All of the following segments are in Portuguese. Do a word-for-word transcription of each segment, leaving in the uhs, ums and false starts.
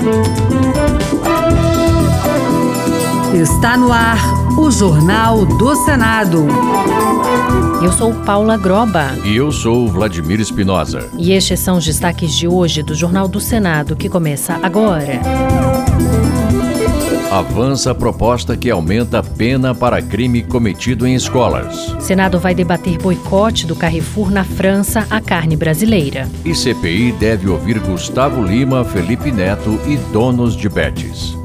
Está no ar o Jornal do Senado. Eu sou Paula Groba. E eu sou Vladimir Espinosa. E estes são os destaques de hoje do Jornal do Senado, que começa agora. Avança a proposta que aumenta a pena para crime cometido em escolas. Senado vai debater boicote do Carrefour na França à carne brasileira. E C P I deve ouvir Gustavo Lima, Felipe Neto e donos de bets.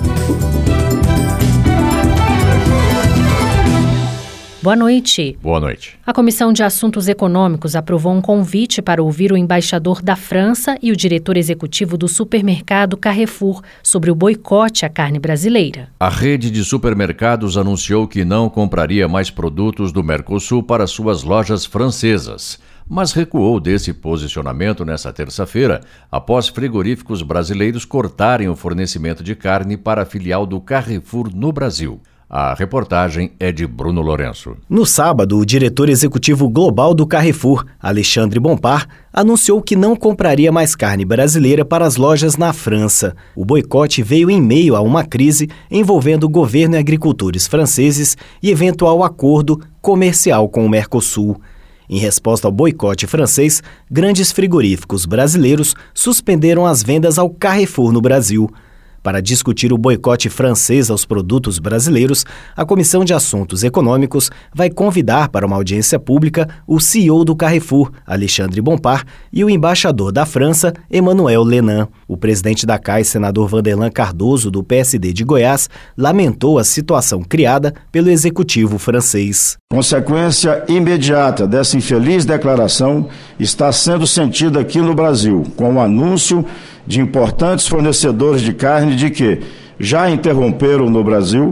Boa noite. Boa noite. A Comissão de Assuntos Econômicos aprovou um convite para ouvir o embaixador da França e o diretor executivo do supermercado Carrefour sobre o boicote à carne brasileira. A rede de supermercados anunciou que não compraria mais produtos do Mercosul para suas lojas francesas, mas recuou desse posicionamento nesta terça-feira, após frigoríficos brasileiros cortarem o fornecimento de carne para a filial do Carrefour no Brasil. A reportagem é de Bruno Lourenço. No sábado, o diretor executivo global do Carrefour, Alexandre Bompard, anunciou que não compraria mais carne brasileira para as lojas na França. O boicote veio em meio a uma crise envolvendo o governo e agricultores franceses e eventual acordo comercial com o Mercosul. Em resposta ao boicote francês, grandes frigoríficos brasileiros suspenderam as vendas ao Carrefour no Brasil. Para discutir o boicote francês aos produtos brasileiros, a Comissão de Assuntos Econômicos vai convidar para uma audiência pública o C E O do Carrefour, Alexandre Bompard, e o embaixador da França, Emmanuel Lenan. O presidente da C A I, senador Vanderlan Cardoso, do P S D de Goiás, lamentou a situação criada pelo executivo francês. Consequência imediata dessa infeliz declaração está sendo sentida aqui no Brasil, com o anúncio de importantes fornecedores de carne de que já interromperam no Brasil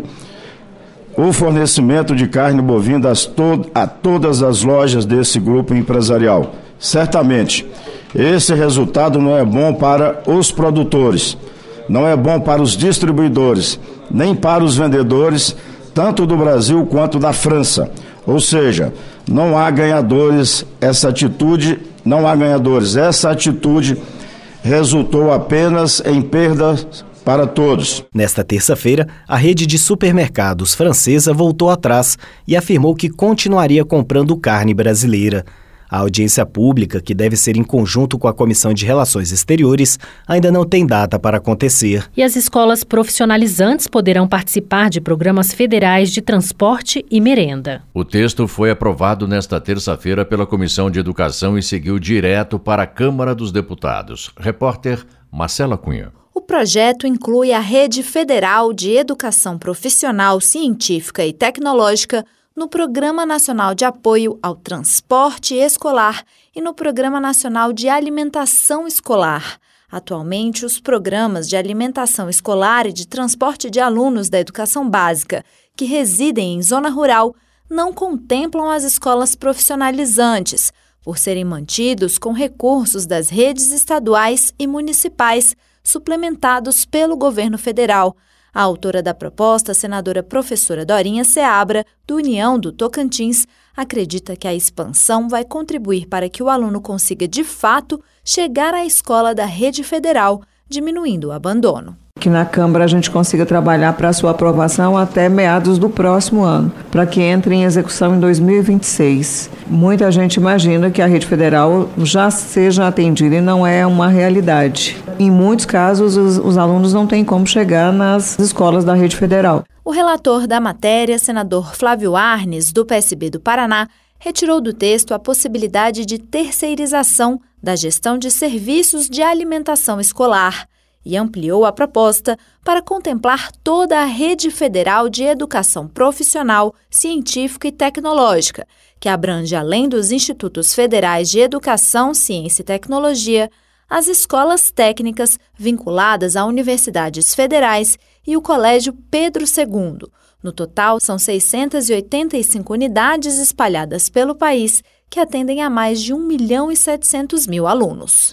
o fornecimento de carne bovina a todas as lojas desse grupo empresarial. Certamente, esse resultado não é bom para os produtores, não é bom para os distribuidores, nem para os vendedores, tanto do Brasil quanto da França. Ou seja, não há ganhadores, essa atitude, não há ganhadores, essa atitude resultou apenas em perdas para todos. Nesta terça-feira, a rede de supermercados francesa voltou atrás e afirmou que continuaria comprando carne brasileira. A audiência pública, que deve ser em conjunto com a Comissão de Relações Exteriores, ainda não tem data para acontecer. E as escolas profissionalizantes poderão participar de programas federais de transporte e merenda. O texto foi aprovado nesta terça-feira pela Comissão de Educação e seguiu direto para a Câmara dos Deputados. Repórter Marcela Cunha. O projeto inclui a Rede Federal de Educação Profissional, Científica e Tecnológica no Programa Nacional de Apoio ao Transporte Escolar e no Programa Nacional de Alimentação Escolar. Atualmente, os programas de alimentação escolar e de transporte de alunos da educação básica que residem em zona rural não contemplam as escolas profissionalizantes, por serem mantidos com recursos das redes estaduais e municipais, suplementados pelo governo federal. A autora da proposta, a senadora professora Dorinha Seabra, do União do Tocantins, acredita que a expansão vai contribuir para que o aluno consiga, de fato, chegar à escola da rede federal, diminuindo o abandono. Que na Câmara a gente consiga trabalhar para a sua aprovação até meados do próximo ano, para que entre em execução em dois mil e vinte e seis. Muita gente imagina que a rede federal já seja atendida e não é uma realidade. Em muitos casos, os, os alunos não têm como chegar nas escolas da rede federal. O relator da matéria, senador Flávio Arnes, do P S B do Paraná, retirou do texto a possibilidade de terceirização da gestão de serviços de alimentação escolar e ampliou a proposta para contemplar toda a rede federal de educação profissional, científica e tecnológica, que abrange, além dos institutos federais de educação, ciência e tecnologia, as escolas técnicas vinculadas a universidades federais e o Colégio Pedro segundo. No total, são seiscentas e oitenta e cinco unidades espalhadas pelo país que atendem a mais de um milhão e setecentos mil alunos.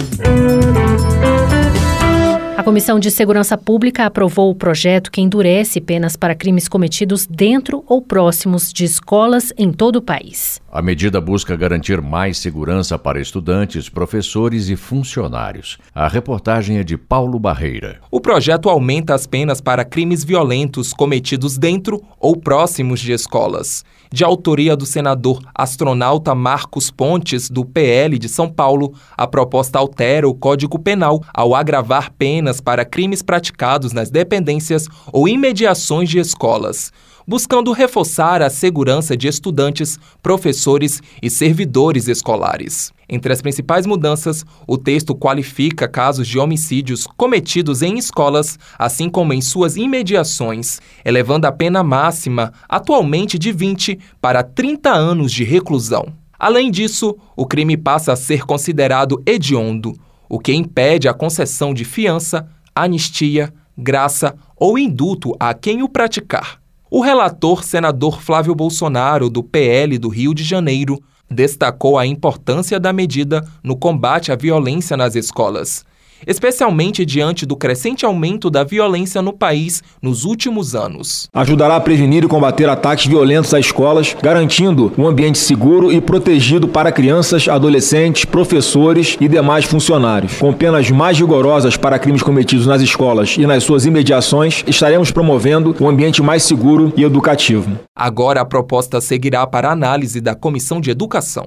A Comissão de Segurança Pública aprovou o projeto que endurece penas para crimes cometidos dentro ou próximos de escolas em todo o país. A medida busca garantir mais segurança para estudantes, professores e funcionários. A reportagem é de Paulo Barreira. O projeto aumenta as penas para crimes violentos cometidos dentro ou próximos de escolas. De autoria do senador astronauta Marcos Pontes, do P L de São Paulo, a proposta altera o Código Penal ao agravar penas para crimes praticados nas dependências ou imediações de escolas, buscando reforçar a segurança de estudantes, professores e servidores escolares. Entre as principais mudanças, o texto qualifica casos de homicídios cometidos em escolas, assim como em suas imediações, elevando a pena máxima, atualmente de vinte para trinta anos de reclusão. Além disso, o crime passa a ser considerado hediondo, o que impede a concessão de fiança, anistia, graça ou indulto a quem o praticar. O relator, senador Flávio Bolsonaro, do P L do Rio de Janeiro, destacou a importância da medida no combate à violência nas escolas, especialmente diante do crescente aumento da violência no país nos últimos anos. Ajudará a prevenir e combater ataques violentos às escolas, garantindo um ambiente seguro e protegido para crianças, adolescentes, professores e demais funcionários. Com penas mais rigorosas para crimes cometidos nas escolas e nas suas imediações, estaremos promovendo um ambiente mais seguro e educativo. Agora a proposta seguirá para a análise da Comissão de Educação.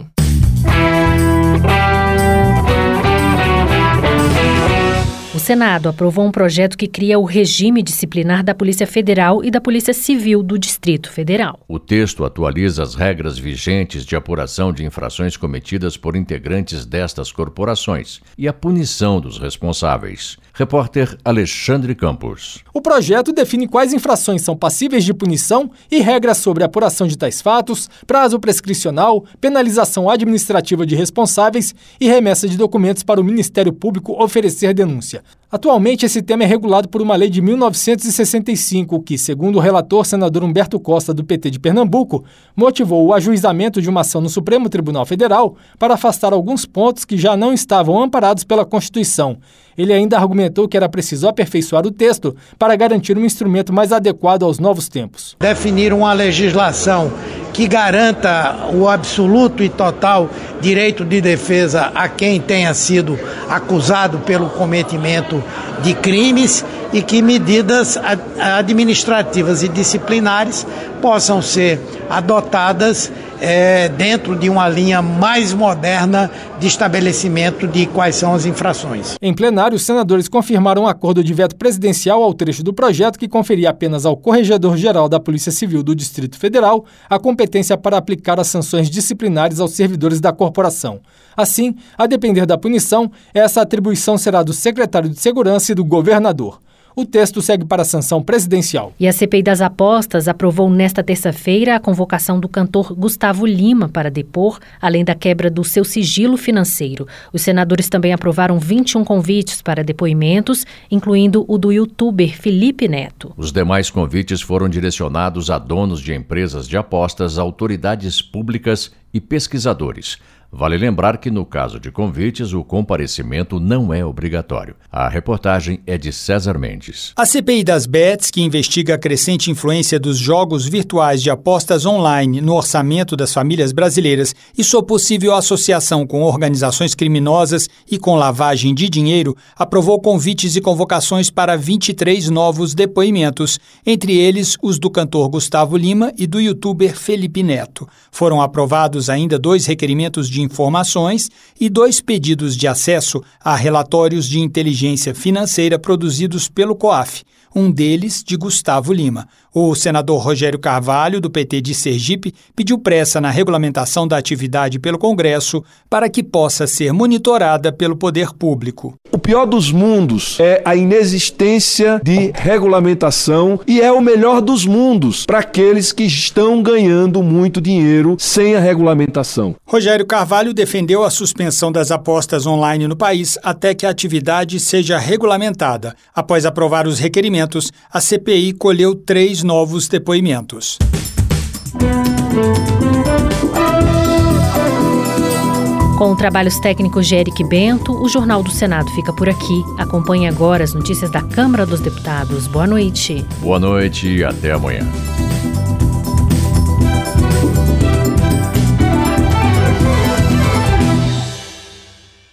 O Senado aprovou um projeto que cria o regime disciplinar da Polícia Federal e da Polícia Civil do Distrito Federal. O texto atualiza as regras vigentes de apuração de infrações cometidas por integrantes destas corporações e a punição dos responsáveis. Repórter Alexandre Campos. O projeto define quais infrações são passíveis de punição e regras sobre a apuração de tais fatos, prazo prescricional, penalização administrativa de responsáveis e remessa de documentos para o Ministério Público oferecer denúncia. Atualmente, esse tema é regulado por uma lei de mil novecentos e sessenta e cinco que, segundo o relator senador Humberto Costa, do P T de Pernambuco, motivou o ajuizamento de uma ação no Supremo Tribunal Federal para afastar alguns pontos que já não estavam amparados pela Constituição. Ele ainda argumentou que era preciso aperfeiçoar o texto para garantir um instrumento mais adequado aos novos tempos. Definir uma legislação que garanta o absoluto e total direito de defesa a quem tenha sido acusado pelo cometimento de crimes e que medidas administrativas e disciplinares possam ser adotadas é, dentro de uma linha mais moderna de estabelecimento de quais são as infrações. Em plenário, os senadores confirmaram um acordo de veto presidencial ao trecho do projeto que conferia apenas ao Corregedor-Geral da Polícia Civil do Distrito Federal a competência para aplicar as sanções disciplinares aos servidores da corporação. Assim, a depender da punição, essa atribuição será do secretário de Segurança e do governador. O texto segue para a sanção presidencial. E a C P I das Apostas aprovou nesta terça-feira a convocação do cantor Gustavo Lima para depor, além da quebra do seu sigilo financeiro. Os senadores também aprovaram vinte e um convites para depoimentos, incluindo o do youtuber Felipe Neto. Os demais convites foram direcionados a donos de empresas de apostas, autoridades públicas e pesquisadores. Vale lembrar que, no caso de convites, o comparecimento não é obrigatório. A reportagem é de César Mendes. A C P I das Bets, que investiga a crescente influência dos jogos virtuais de apostas online no orçamento das famílias brasileiras e sua possível associação com organizações criminosas e com lavagem de dinheiro, aprovou convites e convocações para vinte e três novos depoimentos, entre eles os do cantor Gustavo Lima e do youtuber Felipe Neto. Foram aprovados ainda dois requerimentos de informações e dois pedidos de acesso a relatórios de inteligência financeira produzidos pelo COAF, um deles de Gustavo Lima. O senador Rogério Carvalho, do P T de Sergipe, pediu pressa na regulamentação da atividade pelo Congresso para que possa ser monitorada pelo poder público. O pior dos mundos é a inexistência de regulamentação e é o melhor dos mundos para aqueles que estão ganhando muito dinheiro sem a regulamentação. Rogério Carvalho defendeu a suspensão das apostas online no país até que a atividade seja regulamentada. Após aprovar os requerimentos, a C P I colheu três novos depoimentos. Com trabalhos técnicos de Eric Bento, o Jornal do Senado fica por aqui. Acompanhe agora as notícias da Câmara dos Deputados. Boa noite. Boa noite e até amanhã.